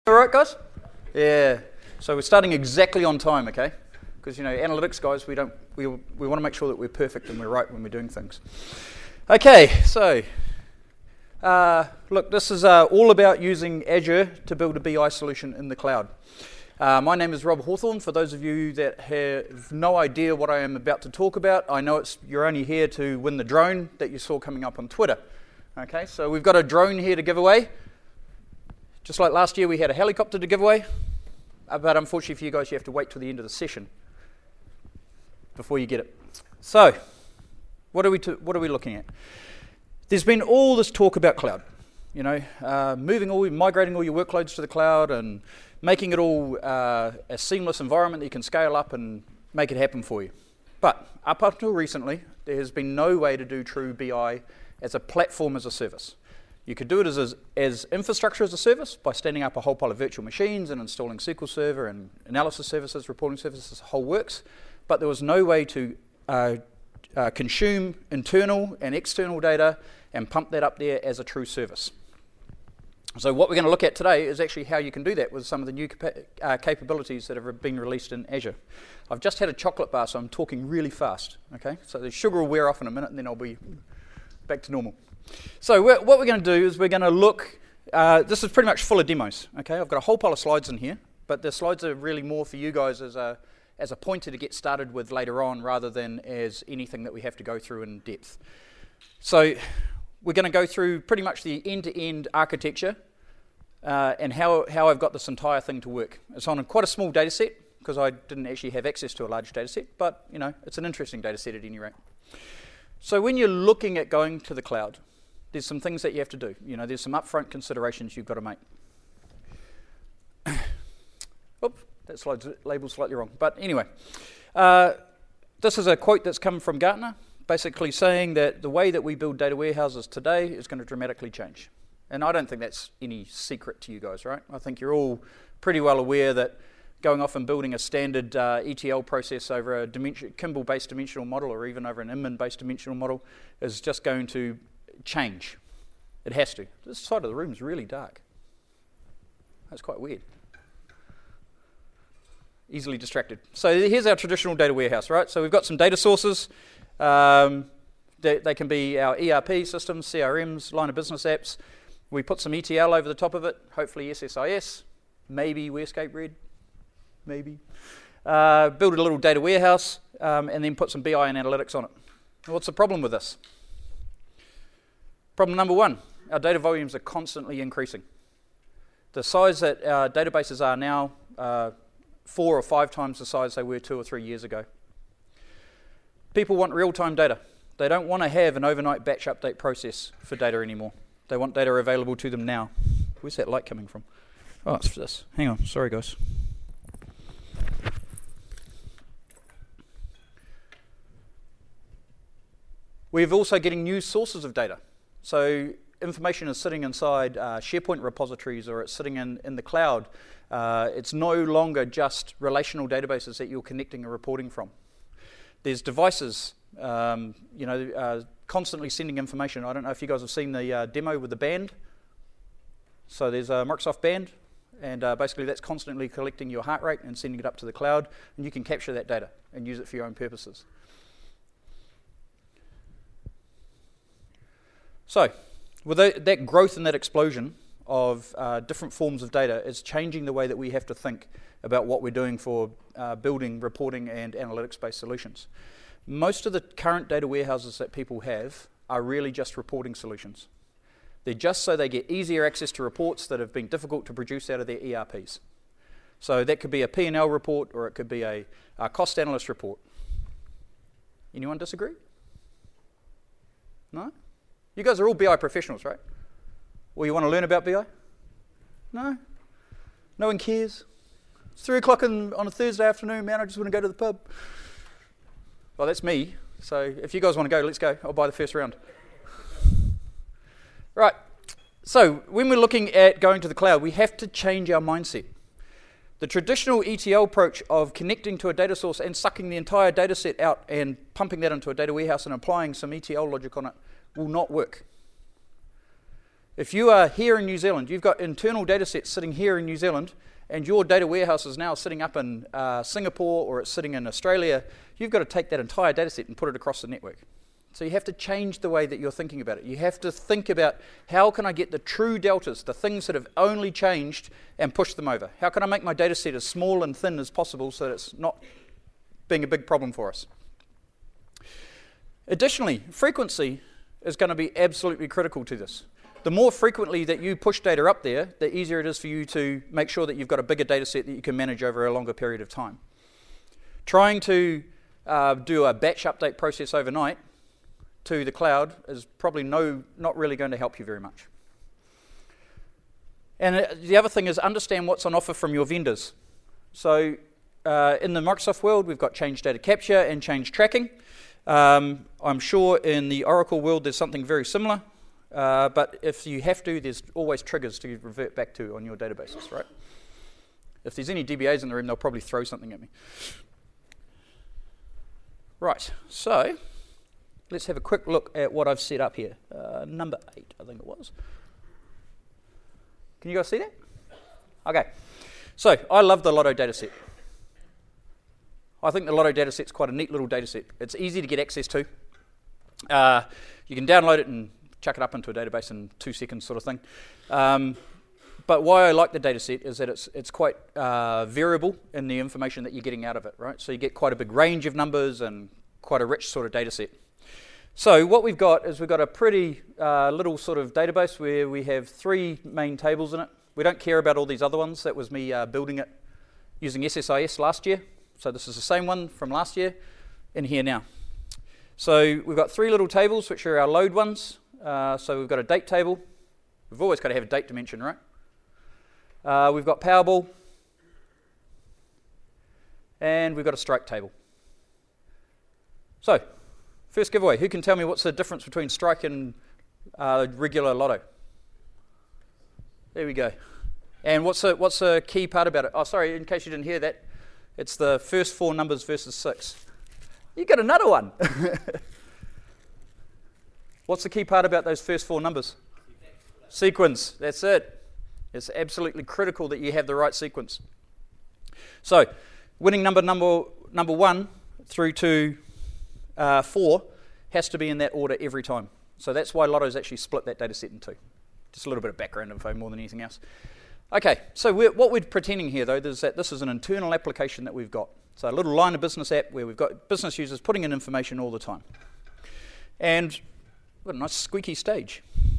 All right, guys? Yeah. So we're starting exactly on time, okay? Because, analytics guys, we want to make sure that we're perfect and we're right when we're doing things. Okay, so look, this is all about using Azure to build a BI solution in the cloud. My name is Rob Hawthorne. For those of you that have no idea what I am about to talk about, I know you're only here to win the drone that you saw coming up on Twitter. Okay, so we've got a drone here to give away. Just like last year, we had a helicopter to give away. But unfortunately for you guys, you have to wait till the end of the session before you get it. So, what are we looking at? There's been all this talk about cloud. Migrating all your workloads to the cloud and making it all a seamless environment that you can scale up and make it happen for you. But up until recently, there has been no way to do true BI as a platform as a service. You could do it as infrastructure as a service by standing up a whole pile of virtual machines and installing SQL Server and analysis services, reporting services, the whole works. But there was no way to consume internal and external data and pump that up there as a true service. So what we're going to look at today is actually how you can do that with some of the new capabilities that have been released in Azure. I've just had a chocolate bar, so I'm talking really fast. Okay, so the sugar will wear off in a minute, and then I'll be back to normal. So what we're going to do is we're going to look. This is pretty much full of demos. Okay, I've got a whole pile of slides in here, but the slides are really more for you guys as a pointer to get started with later on, rather than as anything that we have to go through in depth. So we're going to go through pretty much the end-to-end architecture and how I've got this entire thing to work. It's on quite a small data set because I didn't actually have access to a large data set, but it's an interesting data set at any rate. So when you're looking at going to the cloud, there's some things that you have to do. There's some upfront considerations you've got to make. Oops, that slide's labeled slightly wrong. But anyway, this is a quote that's come from Gartner, basically saying that the way that we build data warehouses today is going to dramatically change. And I don't think that's any secret to you guys, right? I think you're all pretty well aware that going off and building a standard ETL process over a Kimball-based dimensional model or even over an Inman-based dimensional model is just going to change. It has to. This side of the room is really dark. That's quite weird. Easily distracted. So here's our traditional data warehouse, right? So we've got some data sources. They can be our ERP systems, CRMs, line of business apps. We put some ETL over the top of it, hopefully SSIS, maybe WhereScape Red, maybe. Build a little data warehouse, and then put some BI and analytics on it. What's the problem with this? Problem number one, our data volumes are constantly increasing. The size that our databases are now, 4 or 5 times the size they were 2 or 3 years ago. People want real-time data. They don't want to have an overnight batch update process for data anymore. They want data available to them now. Where's that light coming from? Oh, it's for this. Hang on, sorry guys. We're also getting new sources of data. So information is sitting inside SharePoint repositories, or it's sitting in the cloud. It's no longer just relational databases that you're connecting and reporting from. There's devices, constantly sending information. I don't know if you guys have seen the demo with the band. So there's a Microsoft band, and basically that's constantly collecting your heart rate and sending it up to the cloud, and you can capture that data and use it for your own purposes. So, with that growth and that explosion of different forms of data is changing the way that we have to think about what we're doing for building, reporting, and analytics-based solutions. Most of the current data warehouses that people have are really just reporting solutions. They're just so they get easier access to reports that have been difficult to produce out of their ERPs. So that could be a P&L report, or it could be a cost analyst report. Anyone disagree? No? You guys are all BI professionals, right? Well, you want to learn about BI? No? No one cares? It's 3 o'clock on a Thursday afternoon, man, I just want to go to the pub. Well, that's me. So if you guys want to go, let's go. I'll buy the first round. Right. So when we're looking at going to the cloud, we have to change our mindset. The traditional ETL approach of connecting to a data source and sucking the entire data set out and pumping that into a data warehouse and applying some ETL logic on it will not work. If you are here in New Zealand, you've got internal data sets sitting here in New Zealand, and your data warehouse is now sitting up in Singapore or it's sitting in Australia, you've got to take that entire data set and put it across the network. So you have to change the way that you're thinking about it. You have to think about, how can I get the true deltas, the things that have only changed, and push them over? How can I make my data set as small and thin as possible so that it's not being a big problem for us? Additionally, frequency is going to be absolutely critical to this. The more frequently that you push data up there, the easier it is for you to make sure that you've got a bigger data set that you can manage over a longer period of time. Trying to do a batch update process overnight to the cloud is probably not really going to help you very much. And the other thing is, understand what's on offer from your vendors. So in the Microsoft world, we've got change data capture and change tracking. I'm sure in the Oracle world there's something very similar. But if you have to, there's always triggers to revert back to on your databases, right? If there's any DBAs in the room, they'll probably throw something at me. Right, so let's have a quick look at what I've set up here. Number 8, I think it was. Can you guys see that? Okay, so I love the Lotto dataset. I think the Lotto dataset's quite a neat little dataset. It's easy to get access to. You can download it and chuck it up into a database in 2 seconds, sort of thing. But why I like the data set is that it's quite variable in the information that you're getting out of it, right? So you get quite a big range of numbers and quite a rich sort of data set. So what we've got is we've got a pretty little sort of database where we have 3 main tables in it. We don't care about all these other ones. That was me building it using SSIS last year. So this is the same one from last year in here now. So we've got 3 little tables, which are our load ones. So we've got a date table. We've always got to have a date dimension, right? We've got Powerball. And we've got a strike table. So, first giveaway. Who can tell me what's the difference between strike and regular lotto? There we go. And what's the key part about it? Oh, sorry, in case you didn't hear that, it's the first 4 numbers versus 6. You got another one. What's the key part about those first 4 numbers? Sequence. That's it. It's absolutely critical that you have the right sequence. So, winning number 1 through to 4 has to be in that order every time. So that's why Lotto's actually split that data set in 2. Just a little bit of background info more than anything else. Okay, so what we're pretending here, though, is that this is an internal application that we've got. So a little line of business app where we've got business users putting in information all the time. And we've got a nice squeaky stage.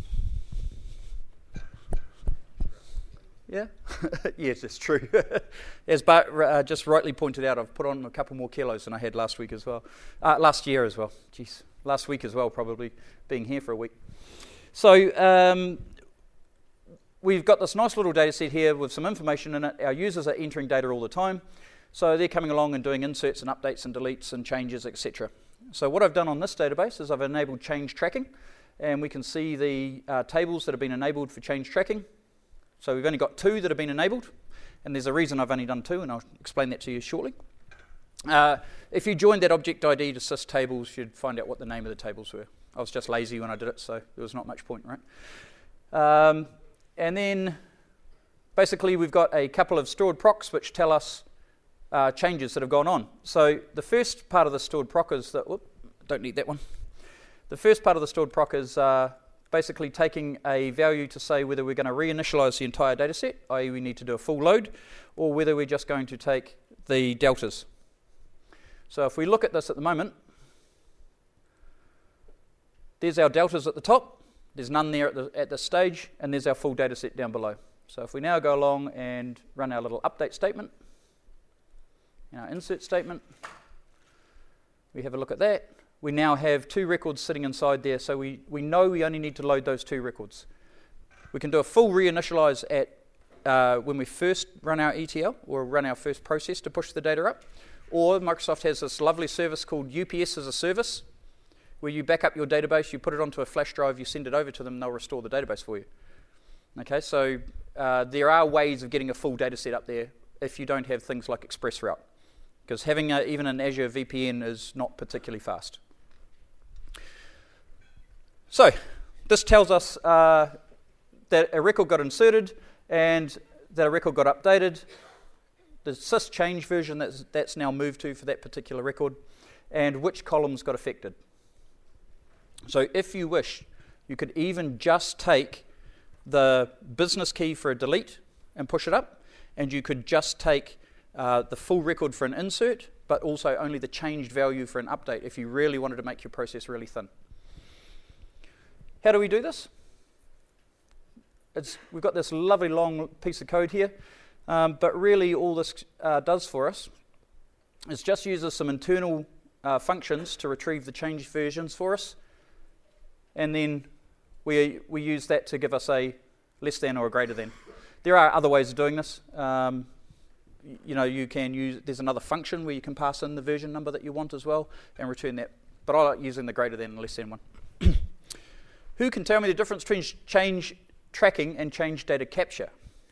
Yeah? Yes, it's true. As Bart just rightly pointed out, I've put on a couple more kilos than I had last week as well. Last year as well. Jeez. Last week as well, probably, being here for a week. So we've got this nice little data set here with some information in it. Our users are entering data all the time. So they're coming along and doing inserts and updates and deletes and changes, etc. So what I've done on this database is I've enabled change tracking. And we can see the tables that have been enabled for change tracking. So we've only got 2 that have been enabled, and there's a reason I've only done 2, and I'll explain that to you shortly. If you joined that object ID to sys tables, you'd find out what the name of the tables were. I was just lazy when I did it, so there was not much point, right? And then basically we've got a couple of stored procs which tell us changes that have gone on. So the first part of the stored proc is that, don't need that one. The first part of the stored proc is basically taking a value to say whether we're going to reinitialize the entire data set, i.e. we need to do a full load, or whether we're just going to take the deltas. So if we look at this at the moment, there's our deltas at the top, there's none there at this stage, and there's our full data set down below. So if we now go along and run our little update statement, our insert statement, we have a look at that. We now have 2 records sitting inside there, so we know we only need to load those 2 records. We can do a full reinitialize at when we first run our ETL or run our first process to push the data up. Or Microsoft has this lovely service called UPS as a service, where you back up your database, you put it onto a flash drive, you send it over to them, and they'll restore the database for you. Okay, so there are ways of getting a full data set up there if you don't have things like ExpressRoute, because having even an Azure VPN is not particularly fast. So this tells us that a record got inserted and that a record got updated, the sys change version that's now moved to for that particular record, and which columns got affected. So if you wish, you could even just take the business key for a delete and push it up, and you could just take the full record for an insert, but also only the changed value for an update if you really wanted to make your process really thin. How do we do this? We've got this lovely long piece of code here, but really all this does for us is just uses some internal functions to retrieve the changed versions for us, and then we use that to give us a less than or a greater than. There are other ways of doing this. You can use, there's another function where you can pass in the version number that you want as well and return that, but I like using the greater than and less than one. Who can tell me the difference between change tracking and change data capture?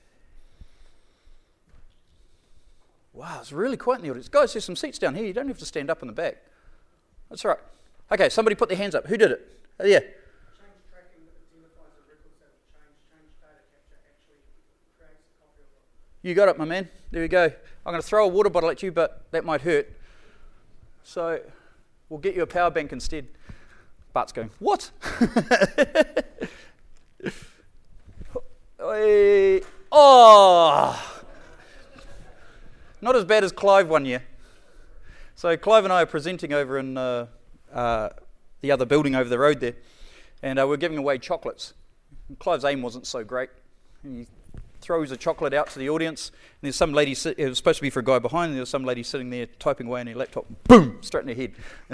Wow, it's really quiet in the audience. Guys, there's some seats down here. You don't have to stand up in the back. That's all right. Okay, somebody put their hands up. Who did it? Yeah. Change tracking identifies the records that have changed. Change data capture actually creates a copy of them. You got it, my man. There we go. I'm going to throw a water bottle at you, but that might hurt. So we'll get you a power bank instead. Bart's going, what? Oh! Not as bad as Clive one year. So Clive and I are presenting over in the other building over the road there, and we're giving away chocolates. And Clive's aim wasn't so great. He throws a chocolate out to the audience, and there's some lady, it was supposed to be for a guy behind, and there was some lady sitting there typing away on her laptop, boom, straight in her head.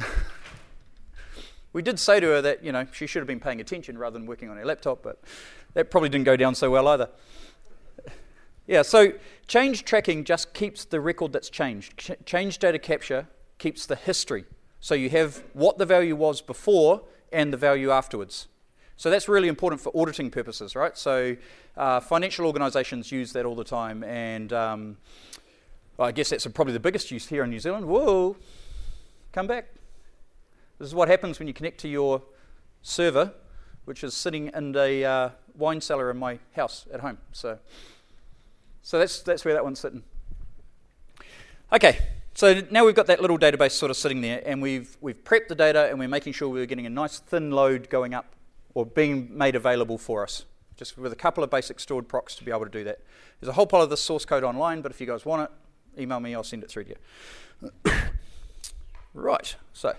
We did say to her that, she should have been paying attention rather than working on her laptop, but that probably didn't go down so well either. Yeah, so change tracking just keeps the record that's changed. Change data capture keeps the history. So you have what the value was before and the value afterwards. So that's really important for auditing purposes, right? So financial organisations use that all the time, and I guess that's probably the biggest use here in New Zealand. Whoa, come back. This is what happens when you connect to your server, which is sitting in a wine cellar in my house at home. So that's where that one's sitting. Okay, so now we've got that little database sort of sitting there, and we've prepped the data, and we're making sure we're getting a nice thin load going up or being made available for us, just with a couple of basic stored procs to be able to do that. There's a whole pile of this source code online, but if you guys want it, email me, I'll send it through to you. Right, so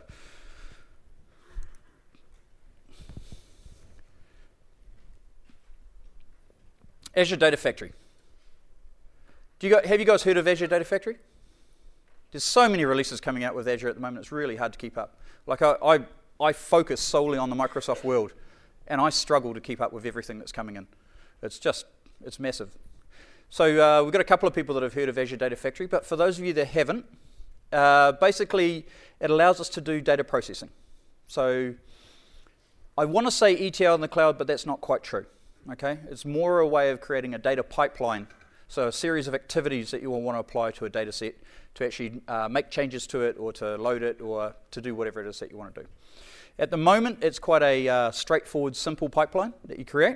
Azure Data Factory. Have you guys heard of Azure Data Factory? There's so many releases coming out with Azure at the moment, it's really hard to keep up. Like I focus solely on the Microsoft world, and I struggle to keep up with everything that's coming in. It's massive. So we've got a couple of people that have heard of Azure Data Factory, but for those of you that haven't, basically it allows us to do data processing. So I want to say ETL in the cloud, but that's not quite true. Okay, it's more a way of creating a data pipeline. So a series of activities that you will want to apply to a data set to actually make changes to it, or to load it, or to do whatever it is that you want to do. At the moment, it's quite a straightforward, simple pipeline that you create.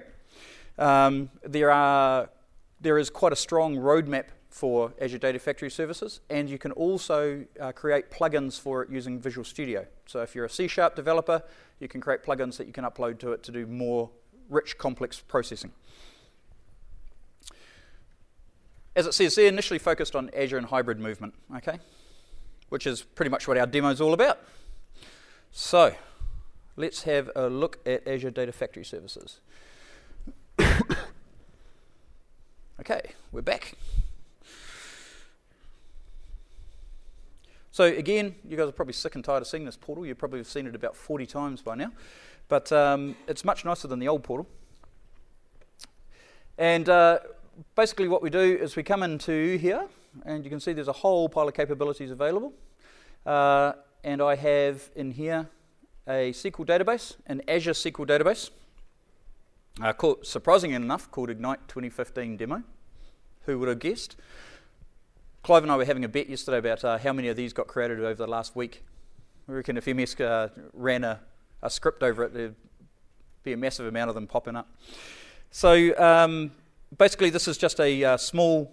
There is quite a strong roadmap for Azure Data Factory services, and you can also create plugins for it using Visual Studio. So if you're a C# developer, you can create plugins that you can upload to it to do more rich, complex processing. As it says, they're initially focused on Azure and hybrid movement, okay? Which is pretty much what our demo is all about. So, let's have a look at Azure Data Factory services. Okay, we're back. So again, you guys are probably sick and tired of seeing this portal. You probably have seen it about 40 times by now. But it's much nicer than the old portal. And basically what we do is we come into here, and you can see there's a whole pile of capabilities available. And I have in here a SQL database, an Azure SQL database, surprisingly enough, called Ignite 2015 Demo. Who would have guessed? Clive and I were having a bet yesterday about how many of these got created over the last week. I reckon if MS ran a script over it, there'd be a massive amount of them popping up. So basically this is just a small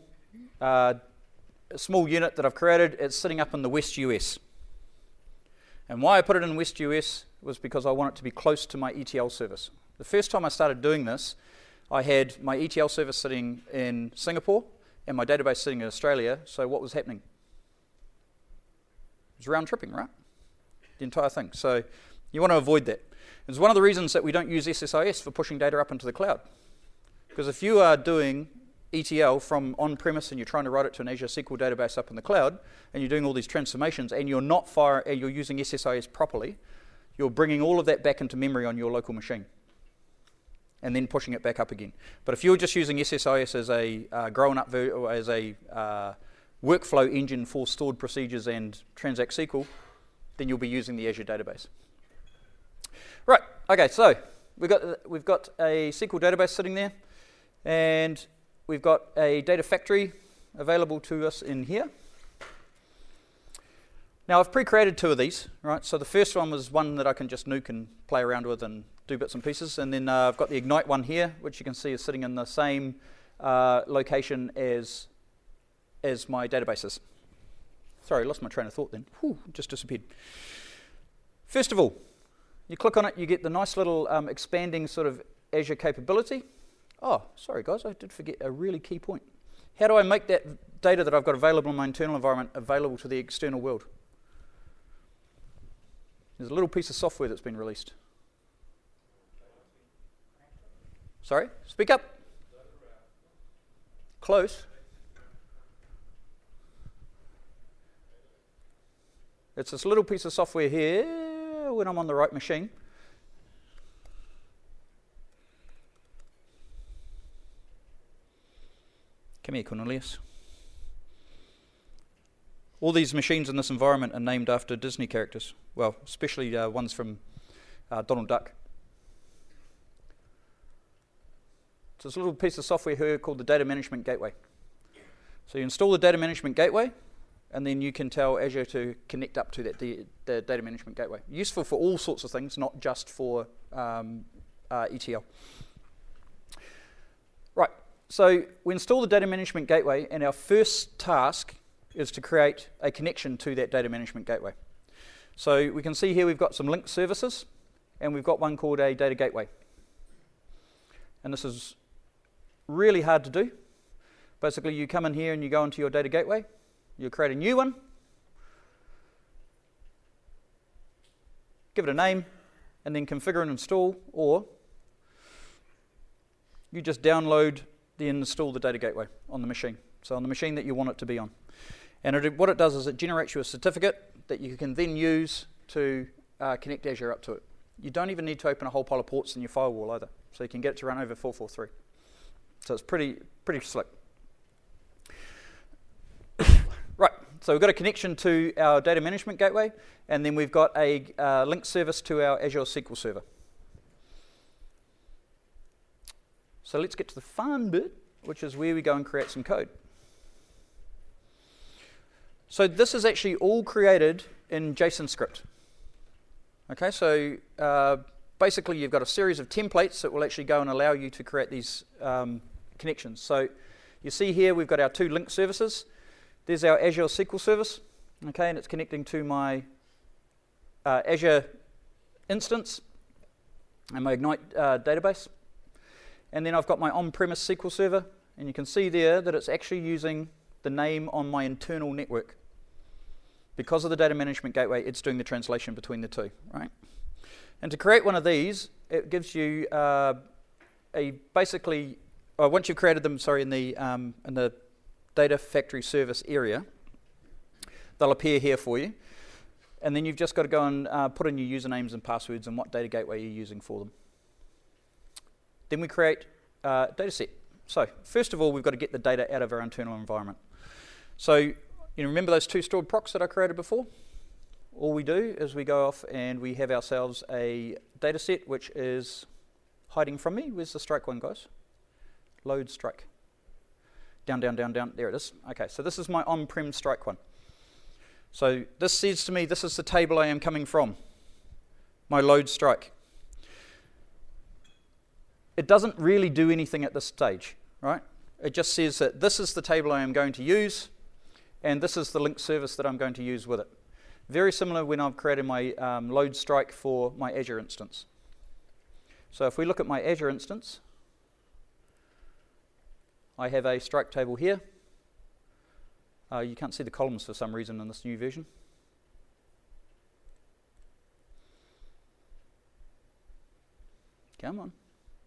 unit that I've created. It's sitting up in the West US. And why I put it in West US was because I want it to be close to my ETL service. The first time I started doing this, I had my ETL service sitting in Singapore and my database sitting in Australia. So what was happening? It was round tripping, right? The entire thing. So you want to avoid that. It's one of the reasons that we don't use SSIS for pushing data up into the cloud. Because if you are doing ETL from on-premise and you're trying to write it to an Azure SQL database up in the cloud, and you're doing all these transformations, and you're using SSIS properly, you're bringing all of that back into memory on your local machine, and then pushing it back up again. But if you're just using SSIS as a grown-up or as a workflow engine for stored procedures and Transact SQL, then you'll be using the Azure database. Right. Okay. So we've got a SQL database sitting there, and we've got a data factory available to us in here. Now, I've pre-created two of these, right? So the first one was one that I can just nuke and play around with and do bits and pieces. And then I've got the Ignite one here, which you can see is sitting in the same location as my databases. Sorry, I lost my train of thought then. Whew, just disappeared. First of all, you click on it, you get the nice little expanding sort of Azure capability. Oh, sorry guys, I did forget a really key point. How do I make that data that I've got available in my internal environment available to the external world? There's a little piece of software that's been released. Sorry, speak up. Close. It's this little piece of software here when I'm on the right machine. Come here, Cornelius. All these machines in this environment are named after Disney characters. Well, especially ones from Donald Duck. It's this little piece of software here called the Data Management Gateway. So you install the Data Management Gateway, and then you can tell Azure to connect up to the Data Management Gateway. Useful for all sorts of things, not just for ETL. Right, so we install the Data Management Gateway, and our first task is to create a connection to that Data Management Gateway. So we can see here we've got some linked services, and we've got one called a Data Gateway. And this is really hard to do. Basically, you come in here and you go into your Data Gateway, you create a new one, give it a name, and then configure and install, or you just download and install the Data Gateway on the machine. So on the machine that you want it to be on. And what it does is it generates you a certificate that you can then use to connect Azure up to it. You don't even need to open a whole pile of ports in your firewall either. So you can get it to run over 443. So it's pretty slick. Right, so we've got a connection to our Data Management Gateway, and then we've got a linked service to our Azure SQL Server. So let's get to the fun bit, which is where we go and create some code. So this is actually all created in JSON script. Okay, so basically you've got a series of templates that will actually go and allow you to create these connections. So you see here we've got our two linked services. There's our Azure SQL service, okay, and it's connecting to my Azure instance and my Ignite database. And then I've got my on-premise SQL server, and you can see there that it's actually using the name on my internal network. Because of the Data Management Gateway, it's doing the translation between the two, right? And to create one of these, it gives you once you've created them, in the Data Factory Service area, they'll appear here for you. And then you've just got to go and put in your usernames and passwords and what data gateway you're using for them. Then we create a data set. So first of all, we've got to get the data out of our internal environment. So you remember those two stored procs that I created before? All we do is we go off and we have ourselves a data set which is hiding from me. Where's the strike one, guys? Load strike. Down, down, down, down. There it is. Okay, so this is my on-prem strike one. So this says to me, this is the table I am coming from, my load strike. it doesn't really do anything at this stage, right? It just says that this is the table I am going to use, and this is the link service that I'm going to use with it. Very similar when I've created my load strike for my Azure instance. So if we look at my Azure instance, I have a strike table here. You can't see the columns for some reason in this new version. Come on.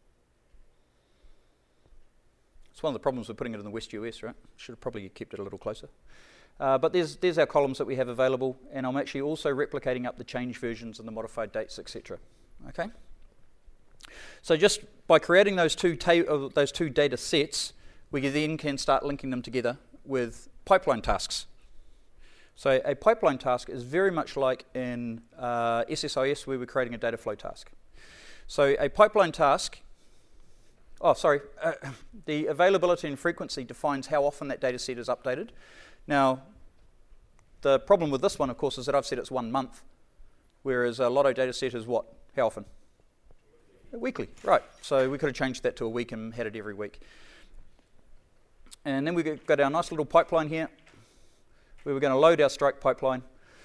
It's one of the problems with putting it in the West US, right? Should have probably kept it a little closer. But there's our columns that we have available, and I'm actually also replicating up the change versions and the modified dates, etc. Okay. So just by creating those two data sets, we then can start linking them together with pipeline tasks. So a pipeline task is very much like in SSIS where we're creating a data flow task. So a pipeline task, the availability and frequency defines how often that data set is updated. Now, the problem with this one, of course, is that I've said it's 1 month, whereas a Lotto data set is what? How often? Weekly, right. So we could have changed that to a week and had it every week. And then we've got our nice little pipeline here, where we're going to load our strike pipeline.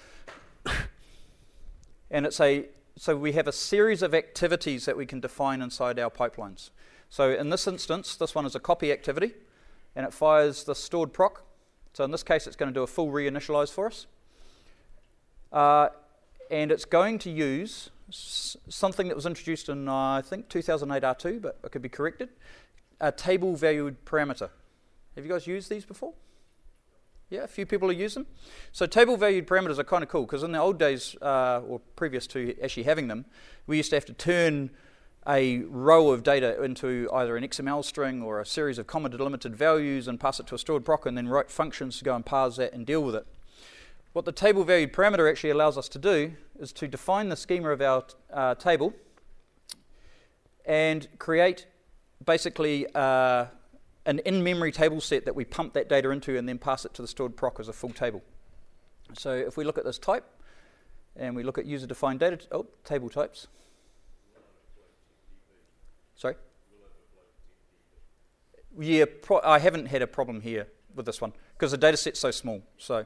And so we have a series of activities that we can define inside our pipelines. So in this instance, this one is a copy activity, and it fires the stored proc. So in this case, it's going to do a full reinitialize for us. And it's going to use something that was introduced in, I think, 2008 R2, but it could be corrected, a table valued parameter. Have you guys used these before? Yeah, a few people have used them. So table valued parameters are kind of cool, because in the old days, or previous to actually having them, we used to have to turn a row of data into either an XML string or a series of comma delimited values and pass it to a stored proc and then write functions to go and parse that and deal with it. What the table valued parameter actually allows us to do is to define the schema of our table and create basically an in-memory table set that we pump that data into and then pass it to the stored proc as a full table. So if we look at this type and we look at user-defined data, table types. Sorry? Yeah, I haven't had a problem here with this one because the data set's so small. So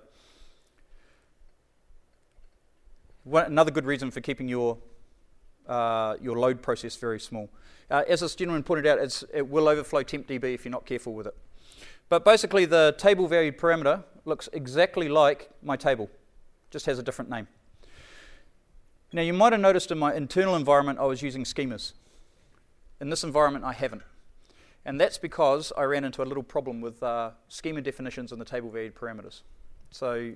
another good reason for keeping your load process very small. As this gentleman pointed out, it will overflow tempdb if you're not careful with it. But basically the table valued parameter looks exactly like my table, just has a different name. Now you might have noticed in my internal environment I was using schemas. In this environment I haven't. And that's because I ran into a little problem with schema definitions and the table valued parameters. So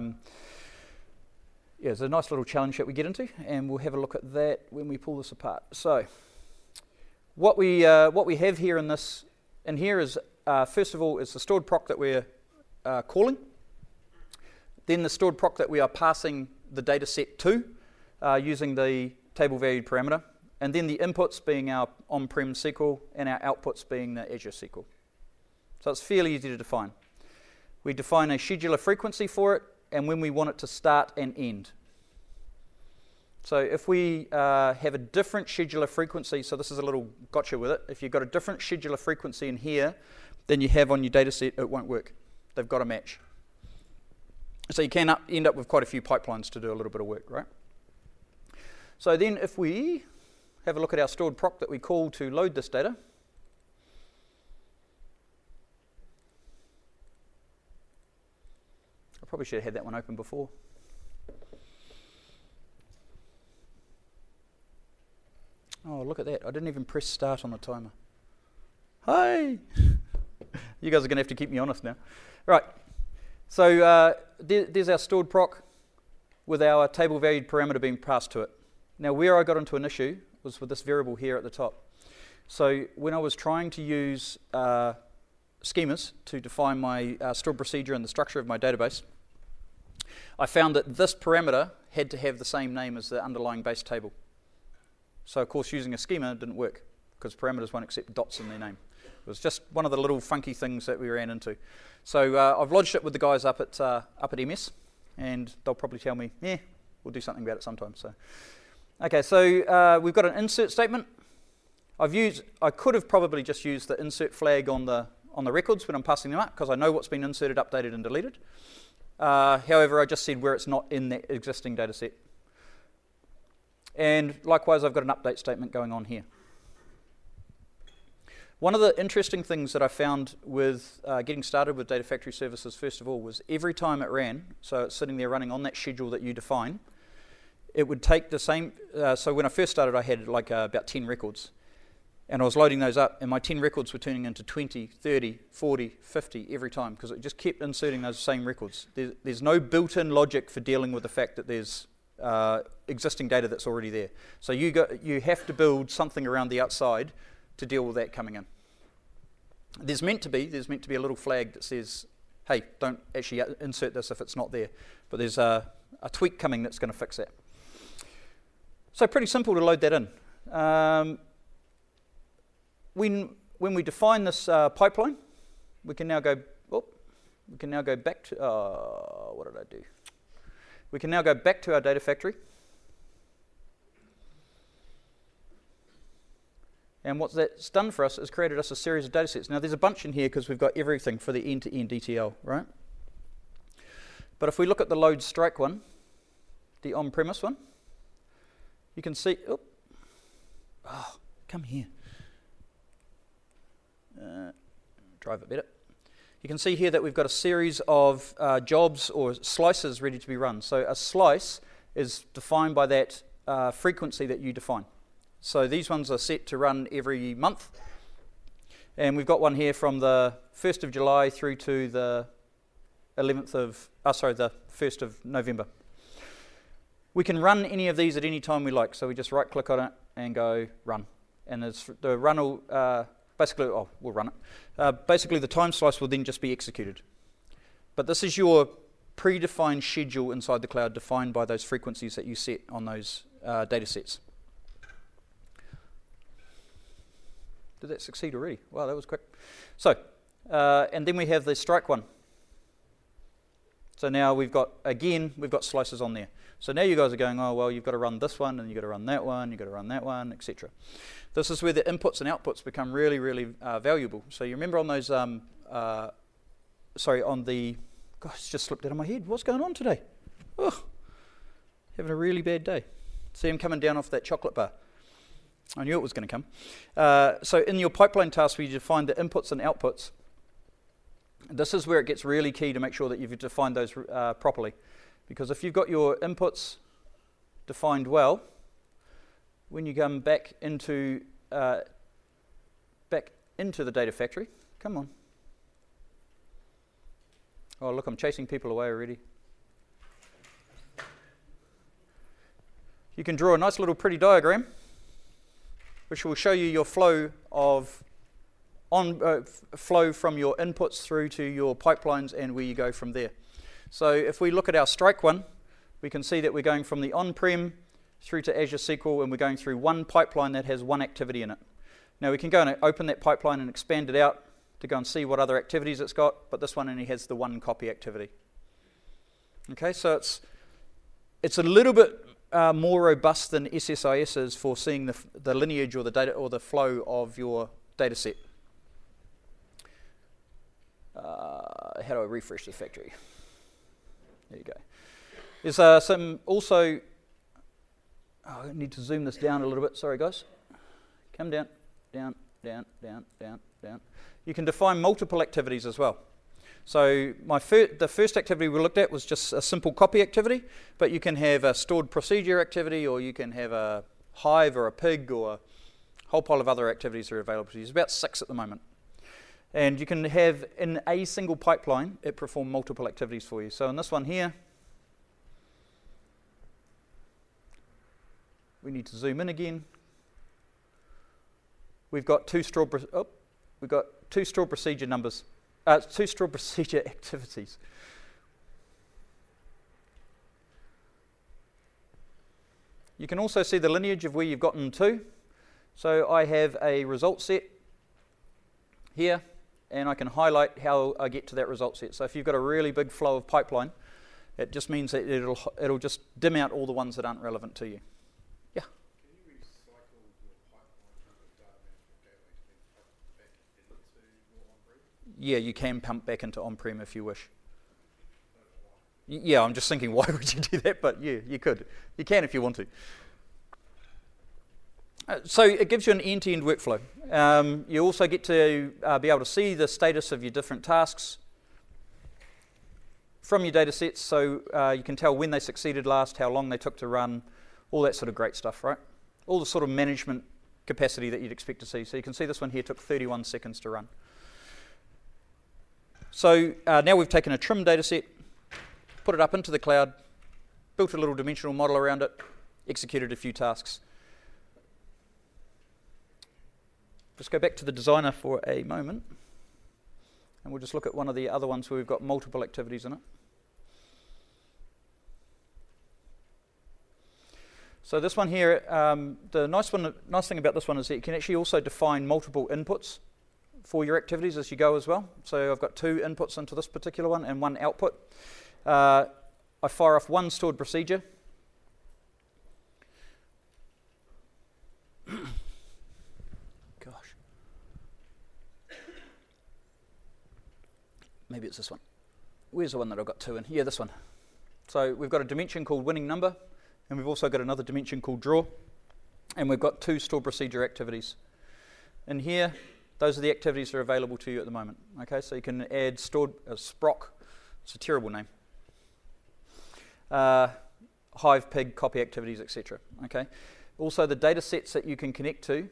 it's a nice little challenge that we get into, and we'll have a look at that when we pull this apart. So what we have here is first of all is the stored proc that we're calling, then the stored proc that we are passing the data set to using the table valued parameter, and then the inputs being our on-prem SQL and our outputs being the Azure SQL. So it's fairly easy to define. We define a scheduler frequency for it and when we want it to start and end. So if we have a different scheduler frequency, so this is a little gotcha with it, if you've got a different scheduler frequency in here than you have on your data set, it won't work. They've got to match. So you can end up with quite a few pipelines to do a little bit of work, right? So then if we have a look at our stored proc that we call to load this data, I probably should have had that one open before. Oh, look at that. I didn't even press start on the timer. Hi! You guys are going to have to keep me honest now. Right. So there's our stored proc with our table valued parameter being passed to it. Now where I got into an issue was with this variable here at the top. So when I was trying to use schemas to define my stored procedure and the structure of my database, I found that this parameter had to have the same name as the underlying base table. So of course using a schema didn't work because parameters won't accept dots in their name. It was just one of the little funky things that we ran into. So I've lodged it with the guys up at MS, and they'll probably tell me, we'll do something about it sometime. So, okay, so we've got an insert statement. I could have probably just used the insert flag on the records when I'm passing them up, because I know what's been inserted, updated, and deleted. However, I just said where it's not in the existing data set. And likewise, I've got an update statement going on here. One of the interesting things that I found with getting started with Data Factory services, first of all, was every time it ran, so it's sitting there running on that schedule that you define, it would take the same. So when I first started, I had like about 10 records. And I was loading those up, and my 10 records were turning into 20, 30, 40, 50 every time, because it just kept inserting those same records. There's no built-in logic for dealing with the fact that there's existing data that's already there. So you have to build something around the outside to deal with that coming in. There's meant to be a little flag that says, hey, don't actually insert this if it's not there. But there's a tweak coming that's going to fix that. So pretty simple to load that in. When we define this pipeline, we can now go back to, what did I do? We can now go back to our data factory. And what that's done for us is created us a series of data sets. Now there's a bunch in here because we've got everything for the end-to-end ETL, right? But if we look at the load strike one, the on-premise one, you can see, come here. Drive it better. You can see here that we've got a series of jobs or slices ready to be run. So a slice is defined by that frequency that you define. So these ones are set to run every month. And we've got one here from the 1st of July through to the 1st of November. We can run any of these at any time we like. So we just right click on it and go run. And the run will we'll run it. Basically, the time slice will then just be executed. But this is your predefined schedule inside the cloud, defined by those frequencies that you set on those data sets. Did that succeed already? Wow, that was quick. So, and then we have the strike one. So now we've got slices on there. So now you guys are going, oh, well, you've got to run this one, and you've got to run that one, you've got to run that one, etc. This is where the inputs and outputs become really, really valuable. So you remember on those, gosh, it's just slipped out of my head. What's going on today? Oh, having a really bad day. See him coming down off that chocolate bar. I knew it was going to come. So in your pipeline task, where you define the inputs and outputs, this is where it gets really key to make sure that you've defined those properly. Because if you've got your inputs defined well, when you come back into the data factory, come on. Oh, look, I'm chasing people away already. You can draw a nice little pretty diagram, which will show you your flow flow from your inputs through to your pipelines and where you go from there. So if we look at our strike one, we can see that we're going from the on-prem through to Azure SQL, and we're going through one pipeline that has one activity in it. Now we can go and open that pipeline and expand it out to go and see what other activities it's got, but this one only has the one copy activity. Okay, so it's a little bit more robust than SSIS is for seeing the lineage or the data or the flow of your data set. How do I refresh the factory? There you go. There's some also, I need to zoom this down a little bit. Sorry, guys. Come down, down, down, down, down, down. You can define multiple activities as well. So the first activity we looked at was just a simple copy activity, but you can have a stored procedure activity, or you can have a hive or a pig, or a whole pile of other activities that are available to you. There's about 6 at the moment. And you can have, in a single pipeline, it perform multiple activities for you. So in this one here, we need to zoom in again. We've got two stored procedure numbers. 2 stored procedure activities. You can also see the lineage of where you've gotten to. So I have a result set here, and I can highlight how I get to that result set. So if you've got a really big flow of pipeline, it just means that it'll just dim out all the ones that aren't relevant to you. Yeah? Can you recycle your pipeline from the database yeah, you can pump back into on-prem if you wish. Yeah, I'm just thinking, why would you do that? But yeah, you could. You can if you want to. So it gives you an end-to-end workflow. You also get to be able to see the status of your different tasks from your data sets, so you can tell when they succeeded last, how long they took to run, all that sort of great stuff, right? All the sort of management capacity that you'd expect to see. So you can see this one here took 31 seconds to run. So now we've taken a trim data set, put it up into the cloud, built a little dimensional model around it, executed a few tasks. Just go back to the designer for a moment, and we'll just look at one of the other ones where we've got multiple activities in it. So this one here, the nice thing about this one is that you can actually also define multiple inputs for your activities as you go as well. So I've got 2 inputs into this particular one and 1 output. I fire off 1 stored procedure. Gosh. Maybe it's this one. Where's the one that I've got 2 in? Yeah, this one. So we've got a dimension called winning number, and we've also got another dimension called draw, and we've got 2 stored procedure activities. In here, those are the activities that are available to you at the moment. Okay, so you can add stored Sprock. It's a terrible name. Hive, pig, copy activities, etc. Okay. Also, the data sets that you can connect to.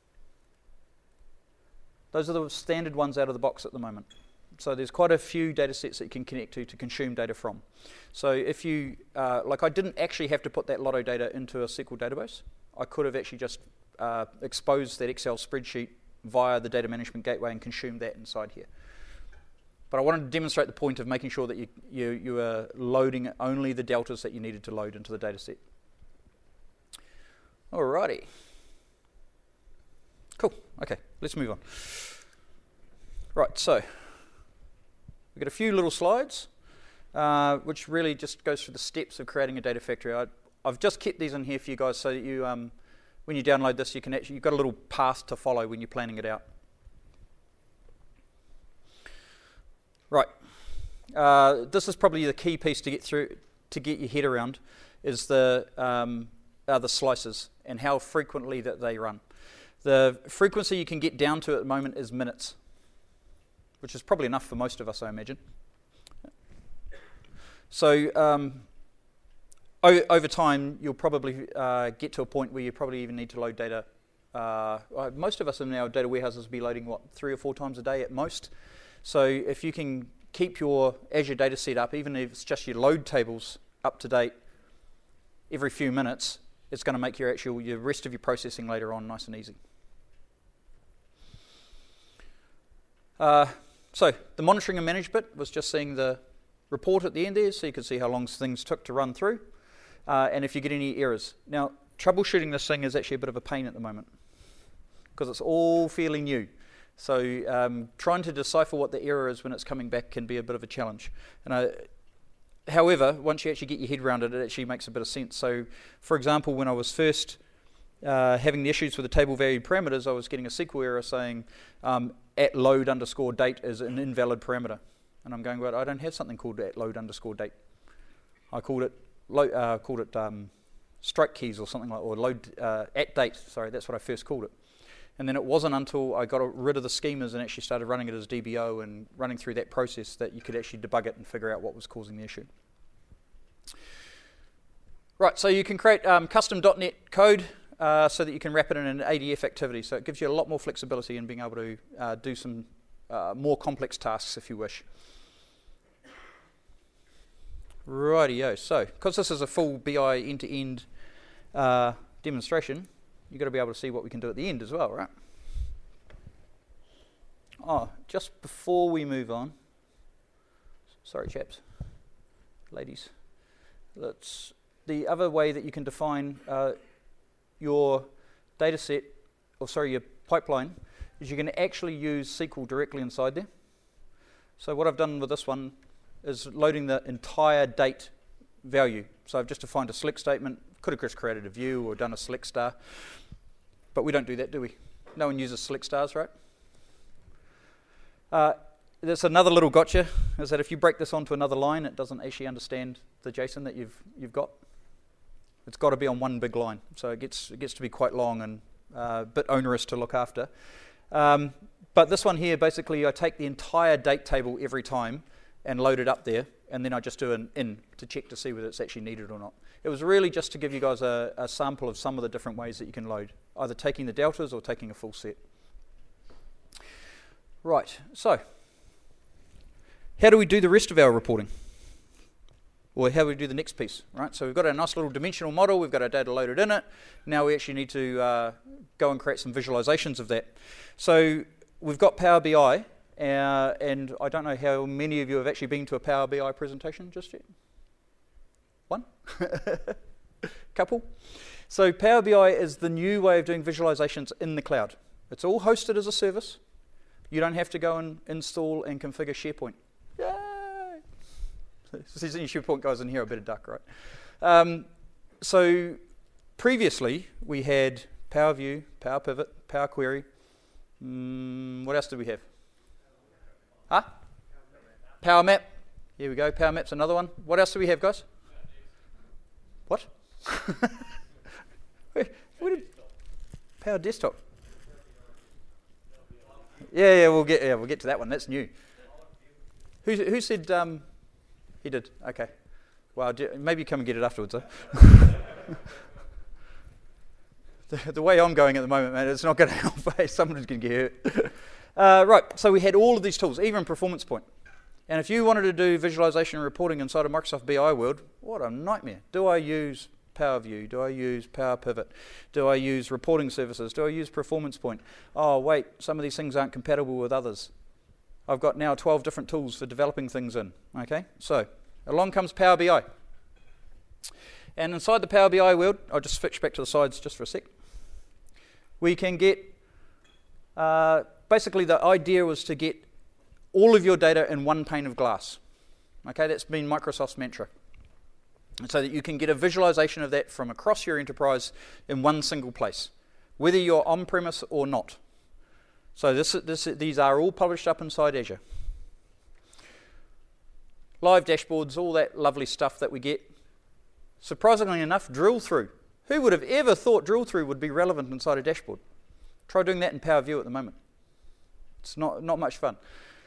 Those are the standard ones out of the box at the moment. So there's quite a few data sets that you can connect to consume data from. So if you, like I didn't actually have to put that Lotto data into a SQL database. I could have actually just exposed that Excel spreadsheet via the data management gateway and consumed that inside here. But I wanted to demonstrate the point of making sure that you are loading only the deltas that you needed to load into the data set. Alrighty. Cool. Okay, let's move on. Right, so we've got a few little slides, which really just goes through the steps of creating a data factory. I've just kept these in here for you guys so that you, when you download this, you can actually, you've got a little path to follow when you're planning it out. Right. This is probably the key piece to get through, to get your head around, is the slices and how frequently that they run. The frequency you can get down to at the moment is minutes, which is probably enough for most of us, I imagine. So over time, you'll probably get to a point where you probably even need to load data. Most of us in our data warehouses will be loading, what, 3 or 4 times a day at most. So if you can keep your Azure data set up, even if it's just your load tables up to date every few minutes, it's going to make your rest of your processing later on nice and easy. So the monitoring and manage bit was just seeing the report at the end there, so you can see how long things took to run through, and if you get any errors. Now, troubleshooting this thing is actually a bit of a pain at the moment because it's all fairly new. So trying to decipher what the error is when it's coming back can be a bit of a challenge. And however, once you actually get your head around it, it actually makes a bit of sense. So, for example, when I was first having the issues with the table value parameters, I was getting a SQL error saying at load underscore date is an invalid parameter. And I'm going, well, I don't have something called at load underscore date. I called it strike keys or something like, or load at date. Sorry, that's what I first called it. And then it wasn't until I got rid of the schemas and actually started running it as DBO and running through that process that you could actually debug it and figure out what was causing the issue. Right, so you can create custom .NET code so that you can wrap it in an ADF activity. So it gives you a lot more flexibility in being able to do some more complex tasks if you wish. Rightio, so because this is a full BI end-to-end demonstration, you've got to be able to see what we can do at the end as well, right? Oh, just before we move on, sorry chaps, ladies, the other way that you can define your data set, your pipeline, is you can actually use SQL directly inside there. So what I've done with this one is loading the entire date value. So I've just defined a select statement, could have just created a view or done a select star, but we don't do that, do we? No one uses select stars, right? there's another little gotcha, is that if you break this onto another line, it doesn't actually understand the JSON that you've got. It's got to be on one big line, so it gets to be quite long and a bit onerous to look after. But this one here, basically, I take the entire date table every time and load it up there, and then I just do an in to check to see whether it's actually needed or not. It was really just to give you guys a sample of some of the different ways that you can load, either taking the deltas or taking a full set. Right, so how do we do the rest of our reporting? Or how do we do the next piece, right? So we've got a nice little dimensional model, we've got our data loaded in it. Now we actually need to go and create some visualizations of that. So we've got Power BI, and I don't know how many of you have actually been to a Power BI presentation just yet? One? Couple? So Power BI is the new way of doing visualizations in the cloud. It's all hosted as a service. You don't have to go and install and configure SharePoint. Yay! There's any SharePoint guys in here, I better duck, right? So previously, we had Power View, Power Pivot, Power Query. What else did we have? Huh? Power Map. Here we go, Power Map's another one. What else do we have, guys? What? Where did Power Desktop? Yeah, we'll get to that one. That's new. Who said he did? Okay. Well, maybe come and get it afterwards, though. The way I'm going at the moment, man, it's not going to help. Someone's going to get hurt. Right. So we had all of these tools, even Performance Point. And if you wanted to do visualization and reporting inside of Microsoft BI World, what a nightmare. Do I use Power View? Do I use Power Pivot? Do I use reporting services? Do I use Performance Point? Oh, wait, some of these things aren't compatible with others. I've got now 12 different tools for developing things in. Okay, so along comes Power BI. And inside the Power BI world, I'll just switch back to the sides just for a sec. We can get, basically the idea was to get all of your data in one pane of glass. Okay, that's been Microsoft's mantra. So that you can get a visualization of that from across your enterprise in one single place, whether you're on-premise or not. So these are all published up inside Azure. Live dashboards, all that lovely stuff that we get. Surprisingly enough, drill through. Who would have ever thought drill through would be relevant inside a dashboard? Try doing that in Power View at the moment. It's not much fun.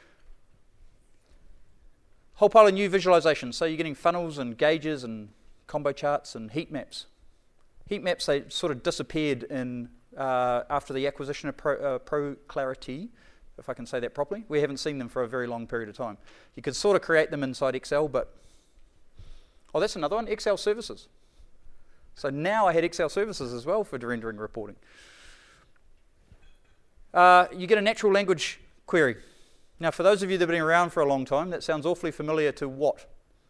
Whole pile of new visualizations. So you're getting funnels and gauges and combo charts and heat maps. Heat maps, they sort of disappeared in after the acquisition of ProClarity, if I can say that properly. We haven't seen them for a very long period of time. You could sort of create them inside Excel, but... Oh, that's another one, Excel services. So now I had Excel services as well for rendering reporting. You get a natural language query. Now, for those of you that have been around for a long time, that sounds awfully familiar to what?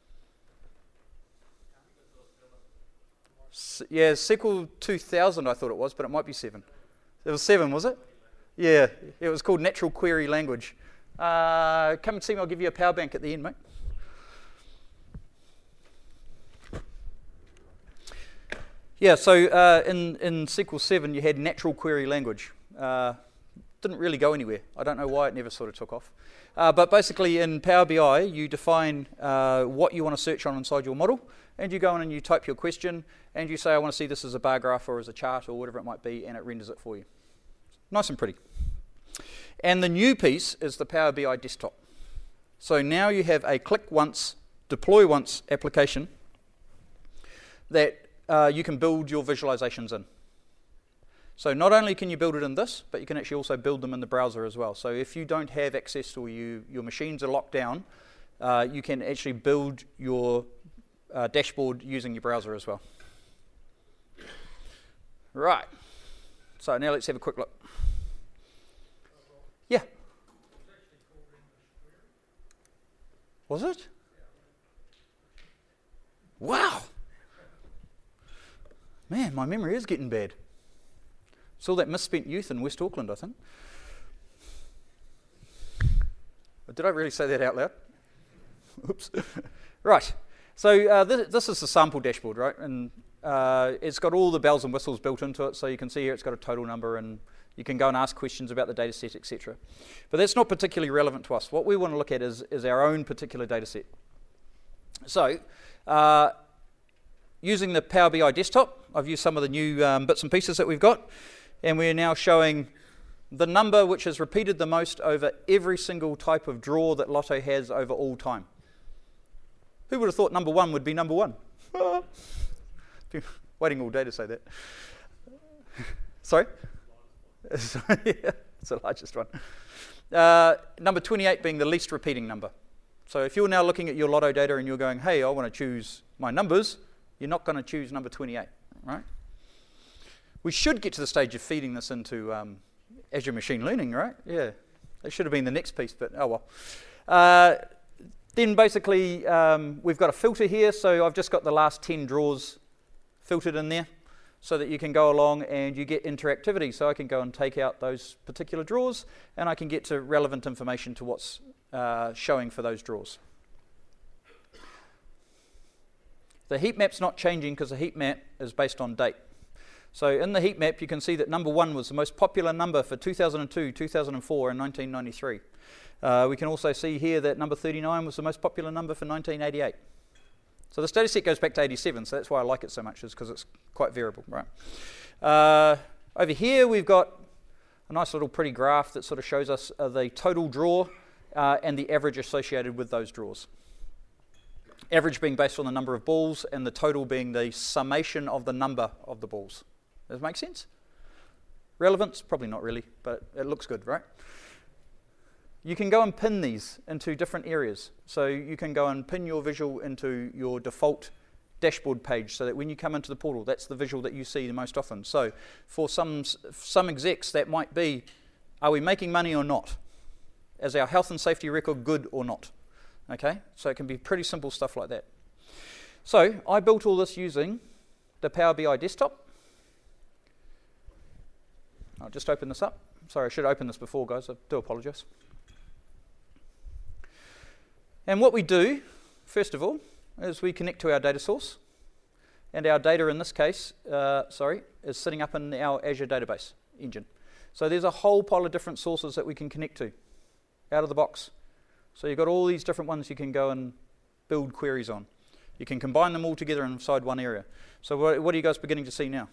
Yeah, SQL 2000 I thought it was, but it might be 7. It was 7, was it? Yeah, it was called Natural Query Language. Come and see me, I'll give you a power bank at the end, mate. Yeah, so in SQL 7 you had Natural Query Language. Didn't really go anywhere. I don't know why it never sort of took off. But basically in Power BI, you define what you want to search on inside your model, and you go in and you type your question, and you say, I want to see this as a bar graph or as a chart or whatever it might be, and it renders it for you. Nice and pretty. And the new piece is the Power BI desktop. So now you have a click once, deploy once application that you can build your visualizations in. So not only can you build it in this, but you can actually also build them in the browser as well. So if you don't have access or your machines are locked down, you can actually build your dashboard using your browser as well. Right. So now let's have a quick look. Yeah. Was it? Wow. Man, my memory is getting bad. It's all that misspent youth in West Auckland, I think. Did I really say that out loud? Oops. Right. So this is the sample dashboard, right? And it's got all the bells and whistles built into it. So you can see here it's got a total number and You can go and ask questions about the data set, etc. But that's not particularly relevant to us. What we want to look at is our own particular data set. So, using the Power BI desktop, I've used some of the new bits and pieces that we've got, and we're now showing the number which is repeated the most over every single type of draw that Lotto has over all time. Who would have thought number 1 would be number 1? Been waiting all day to say that. Sorry? Yeah, it's the largest one. Number 28 being the least repeating number. So if you're now looking at your Lotto data and you're going, hey, I want to choose my numbers, you're not going to choose number 28, right? We should get to the stage of feeding this into Azure Machine Learning, right? Yeah, that should have been the next piece, but oh well. Then basically we've got a filter here, so I've just got the last 10 draws filtered in there so that you can go along and you get interactivity. So I can go and take out those particular draws and I can get to relevant information to what's showing for those draws. The heat map's not changing because the heat map is based on date. So in the heat map you can see that number 1 was the most popular number for 2002, 2004 and 1993. We can also see here that number 39 was the most popular number for 1988. So this data set goes back to 87, so that's why I like it so much, is because it's quite variable, right? Over here we've got a nice little pretty graph that sort of shows us the total draw and the average associated with those draws. Average being based on the number of balls and the total being the summation of the number of the balls. Does that make sense? Relevance? Probably not really, but it looks good, right? You can go and pin these into different areas. So you can go and pin your visual into your default dashboard page so that when you come into the portal, that's the visual that you see the most often. So for some execs, that might be, are we making money or not? Is our health and safety record good or not? Okay, so it can be pretty simple stuff like that. So I built all this using the Power BI desktop. I'll just open this up. Sorry, I should have opened this before, guys. I do apologise. And what we do, first of all, is we connect to our data source. And our data in this case, is sitting up in our Azure database engine. So there's a whole pile of different sources that we can connect to out of the box. So you've got all these different ones you can go and build queries on. You can combine them all together inside one area. So what are you guys beginning to see now?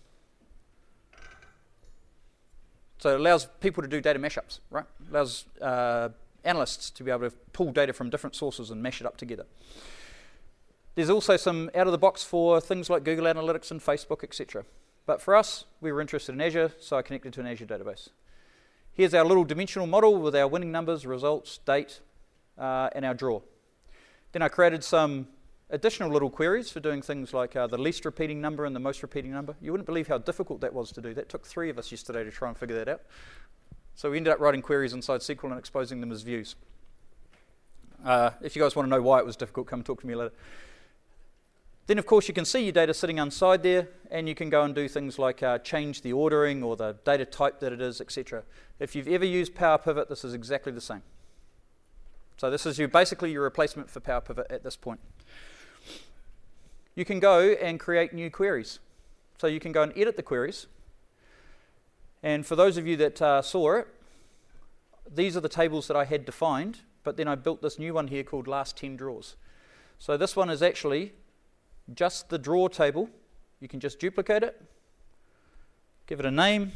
So it allows people to do data mashups, right? It allows analysts to be able to pull data from different sources and mash it up together. There's also some out of the box for things like Google Analytics and Facebook, etc. But for us, we were interested in Azure, so I connected to an Azure database. Here's our little dimensional model with our winning numbers, results, date, and our draw. Then I created some additional little queries for doing things like the least repeating number and the most repeating number. You wouldn't believe how difficult that was to do. That took 3 of us yesterday to try and figure that out. So we ended up writing queries inside SQL and exposing them as views. If you guys want to know why it was difficult, come talk to me later. Then, of course, you can see your data sitting inside there, and you can go and do things like change the ordering or the data type that it is, etc. If you've ever used Power Pivot, this is exactly the same. So this is basically your replacement for Power Pivot at this point. You can go and create new queries. So you can go and edit the queries. And for those of you that saw it, these are the tables that I had defined, but then I built this new one here called Last 10 Draws. So this one is actually just the draw table. You can just duplicate it, give it a name,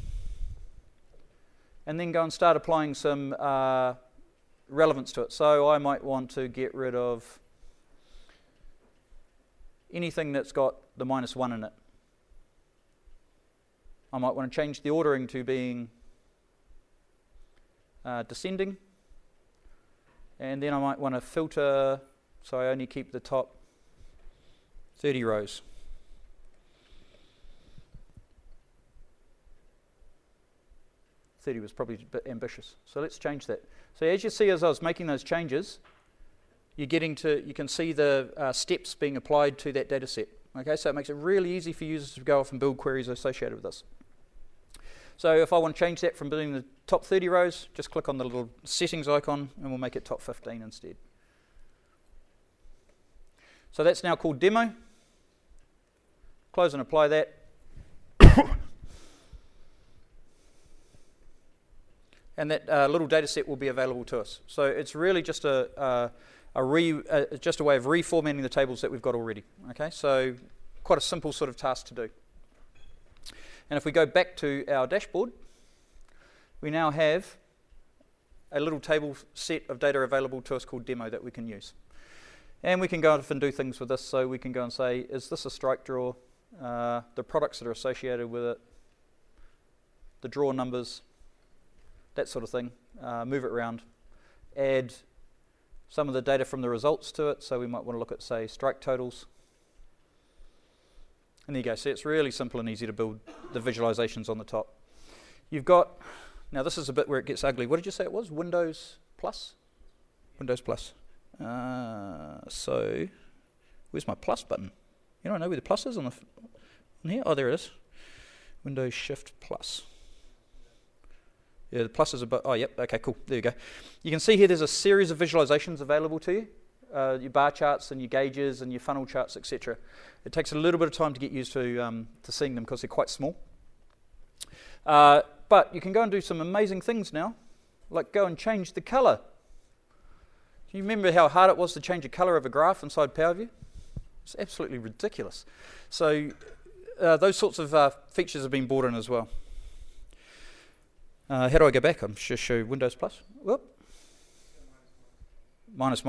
and then go and start applying some relevance to it. So I might want to get rid of anything that's got the -1 in it. I might want to change the ordering to being descending, and then I might want to filter so I only keep the top 30 rows. $30 was probably a bit ambitious, so let's change that. So as you see, as I was making those changes, you can see the steps being applied to that data set. Okay, so it makes it really easy for users to go off and build queries associated with this. So if I want to change that from being the top 30 rows, just click on the little settings icon and we'll make it top 15 instead. So that's now called demo. Close and apply that. and that little data set will be available to us. So it's really just just a way of reformatting the tables that we've got already. Okay, so quite a simple sort of task to do. And if we go back to our dashboard, we now have a little table set of data available to us called demo that we can use. And we can go off and do things with this. So we can go and say, is this a strike draw? The products that are associated with it, the draw numbers, that sort of thing. Move it around. Add some of the data from the results to it. So we might want to look at, say, strike totals. And there you go. See, it's really simple and easy to build the visualizations on the top. You've got, now this is a bit where it gets ugly. What did you say it was? Windows Plus? Windows Plus. So, where's my plus button? You don't know where the plus is on here? Oh, there it is. Windows Shift Plus. Yeah, the plus is about, oh, yep, okay, cool. There you go. You can see here there's a series of visualizations available to you. Your bar charts and your gauges and your funnel charts, etc. It takes a little bit of time to get used to seeing them because they're quite small. But you can go and do some amazing things now, like go and change the color. Do you remember how hard it was to change the color of a graph inside PowerView? It's absolutely ridiculous. So those sorts of features have been brought in as well. How do I go back? I'm just show Windows Plus. Whoop. Minus.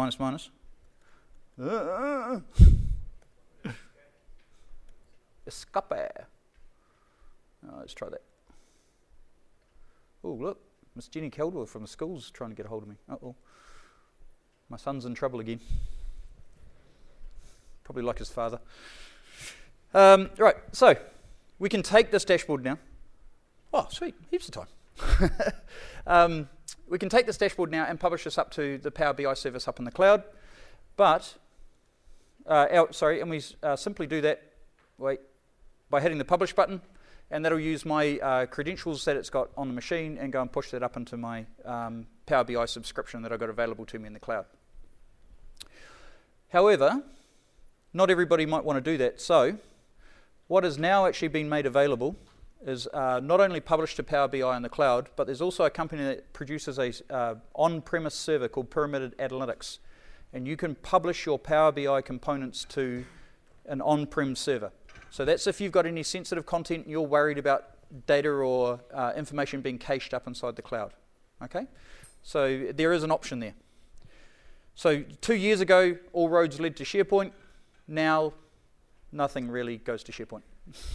Escape. Let's try that. Oh, look. Miss Jenny Caldwell from the school's trying to get a hold of me. Uh-oh. My son's in trouble again. Probably like his father. Right, so we can take this dashboard now. Oh, sweet. Heaps of time. We can take this dashboard now and publish this up to the Power BI service up in the cloud. But, and we simply do that, by hitting the publish button, and that'll use my credentials that it's got on the machine and go and push that up into my Power BI subscription that I've got available to me in the cloud. However, not everybody might want to do that. So, what has now actually been made available is not only published to Power BI in the cloud, but there's also a company that produces a on-premise server called Pyramid Analytics. And you can publish your Power BI components to an on-prem server. So that's if you've got any sensitive content and you're worried about data or information being cached up inside the cloud. Okay? So there is an option there. So 2 years ago, all roads led to SharePoint. Now, nothing really goes to SharePoint.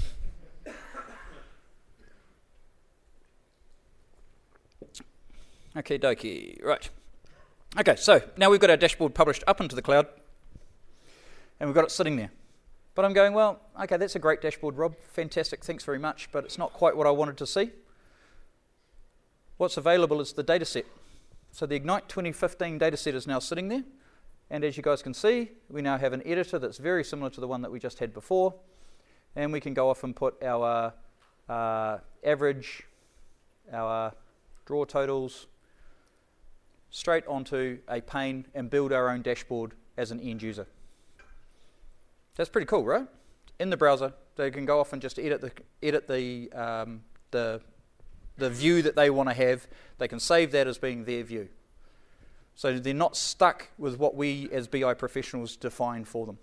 Okay, dokie, right. Okay, so now we've got our dashboard published up into the cloud, and we've got it sitting there. But I'm going, well, okay, that's a great dashboard, Rob. Fantastic, thanks very much, but it's not quite what I wanted to see. What's available is the data set. So the Ignite 2015 data set is now sitting there, and as you guys can see, we now have an editor that's very similar to the one that we just had before, and we can go off and put our average, our draw totals, straight onto a pane and build our own dashboard as an end user. That's pretty cool, right? In the browser, they can go off and just edit the view that they want to have. They can save that as being their view. So they're not stuck with what we as BI professionals define for them.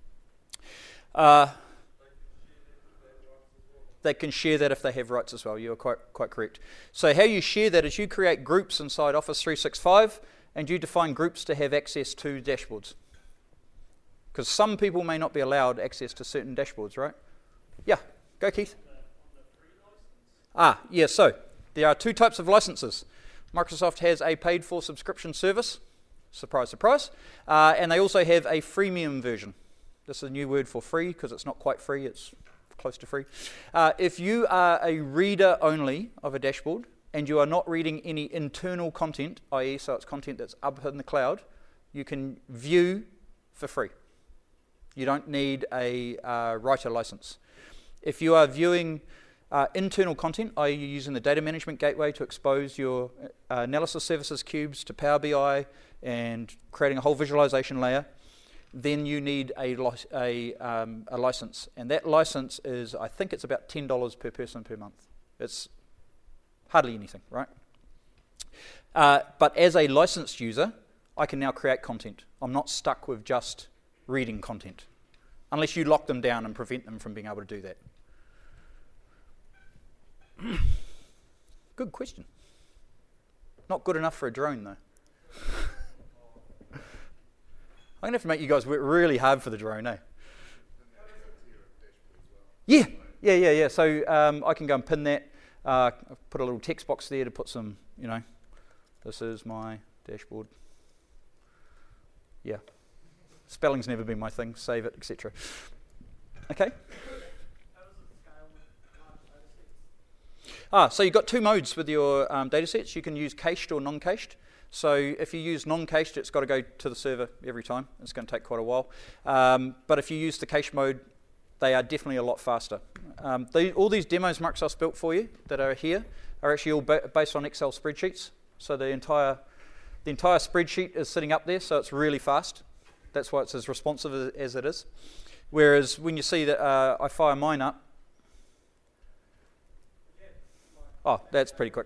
They can share that if they have rights as well. You're quite correct. So how you share that is you create groups inside Office 365 and you define groups to have access to dashboards. Because some people may not be allowed access to certain dashboards, right? Yeah, go Keith. Yeah, so there are two types of licenses. Microsoft has a paid-for subscription service, surprise, surprise, and they also have a freemium version. This is a new word for free because it's not quite free, it's close to free. If you are a reader only of a dashboard and you are not reading any internal content, i.e. so it's content that's up in the cloud, you can view for free. You don't need a writer license. If you are viewing internal content, i.e. you're using the data management gateway to expose your analysis services cubes to Power BI and creating a whole visualization layer, then you need a license. And that license is, I think it's about $10 per person per month. It's hardly anything, right? But as a licensed user, I can now create content. I'm not stuck with just reading content, unless you lock them down and prevent them from being able to do that. Good question. Not good enough for a drone, though. I'm going to have to make you guys work really hard for the drone, eh? Yeah. So I can go and pin that. I've put a little text box there to put some, this is my dashboard. Yeah. Spelling's never been my thing. Save it, etc. Okay. So you've got two modes with your data sets. You can use cached or non-cached. So if you use non-cached, it's got to go to the server every time. It's going to take quite a while. But if you use the cache mode, they are definitely a lot faster. All these demos Microsoft's built for you that are here are actually all based on Excel spreadsheets. So the entire spreadsheet is sitting up there, so it's really fast. That's why it's as responsive as it is. Whereas when you see that I fire mine up, oh, that's pretty quick.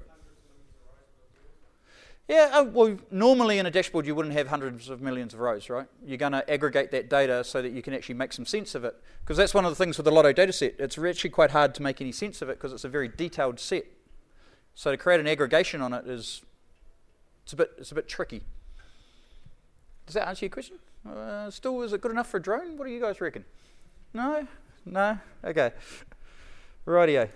Yeah, well, normally in a dashboard you wouldn't have hundreds of millions of rows, right? You're going to aggregate that data so that you can actually make some sense of it. Because that's one of the things with the Lotto data set. It's actually quite hard to make any sense of it because it's a very detailed set. So to create an aggregation on it it's a bit tricky. Does that answer your question? Still, is it good enough for a drone? What do you guys reckon? No? Okay. Rightio.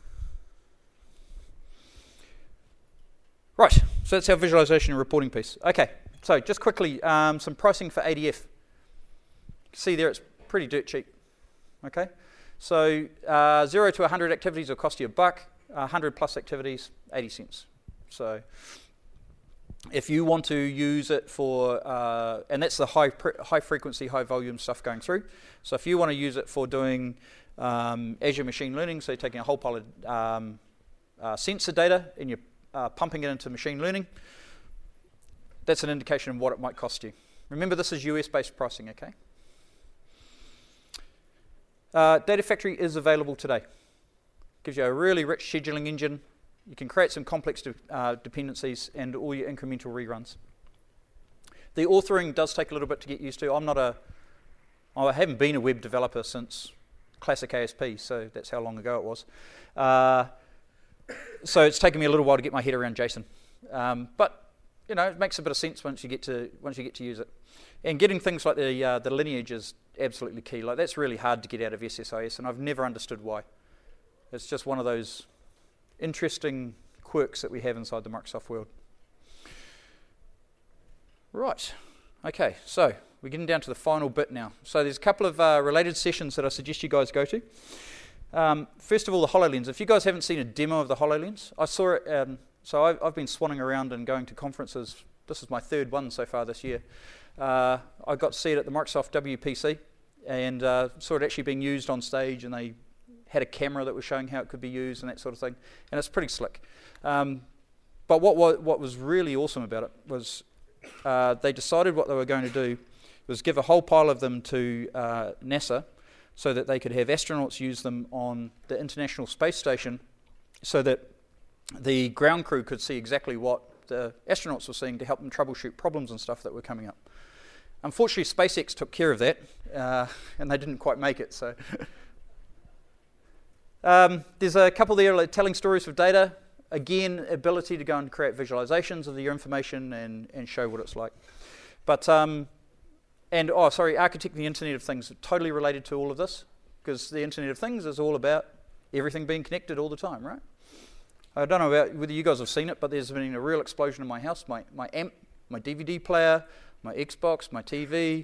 Right, so that's our visualization and reporting piece. Okay, so just quickly, some pricing for ADF. See there, it's pretty dirt cheap. Okay, so 0 to 100 activities will cost you $1. 100 plus activities, 80 cents. So if you want to use it for, and that's the high frequency, high volume stuff going through. So if you want to use it for doing Azure machine learning, so you're taking a whole pile of sensor data and you're pumping it into machine learning, that's an indication of what it might cost you. Remember, this is US-based pricing, okay? Data Factory is available today. Gives you a really rich scheduling engine. You can create some complex dependencies and all your incremental reruns. The authoring does take a little bit to get used to. I haven't been a web developer since classic ASP, so that's how long ago it was. So it's taken me a little while to get my head around JSON, but it makes a bit of sense once you get to use it. And getting things like the lineage is absolutely key. Like that's really hard to get out of SSIS, and I've never understood why. It's just one of those interesting quirks that we have inside the Microsoft world. Right. Okay. So we're getting down to the final bit now. So there's a couple of related sessions that I suggest you guys go to. First of all, the HoloLens. If you guys haven't seen a demo of the HoloLens, I saw it. So I've been swanning around and going to conferences. This is my third one so far this year. I got to see it at the Microsoft WPC and saw it actually being used on stage, and they had a camera that was showing how it could be used and that sort of thing. And it's pretty slick. But what was really awesome about it was they decided what they were going to do was give a whole pile of them to NASA, so that they could have astronauts use them on the International Space Station so that the ground crew could see exactly what the astronauts were seeing to help them troubleshoot problems and stuff that were coming up. Unfortunately, SpaceX took care of that, and they didn't quite make it. So there's a couple there like telling stories of data. Again, ability to go and create visualizations of your information and show what it's like. But architecting the Internet of Things, totally related to all of this, because the Internet of Things is all about everything being connected all the time, right? I don't know about whether you guys have seen it, but there's been a real explosion in my house. My amp, my DVD player, my Xbox, my TV.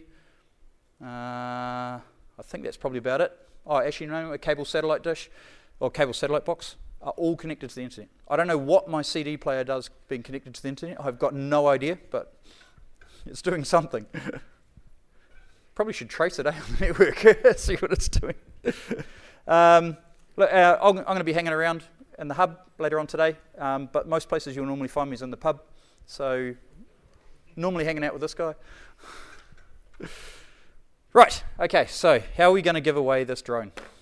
I think that's probably about it. Oh, actually, no, a cable satellite dish or cable satellite box are all connected to the Internet. I don't know what my CD player does being connected to the Internet. I've got no idea, but it's doing something. Probably should trace it on the network, see what it's doing. I'm going to be hanging around in the hub later on today, but most places you'll normally find me is in the pub. So normally hanging out with this guy. Right, okay, so how are we going to give away this drone?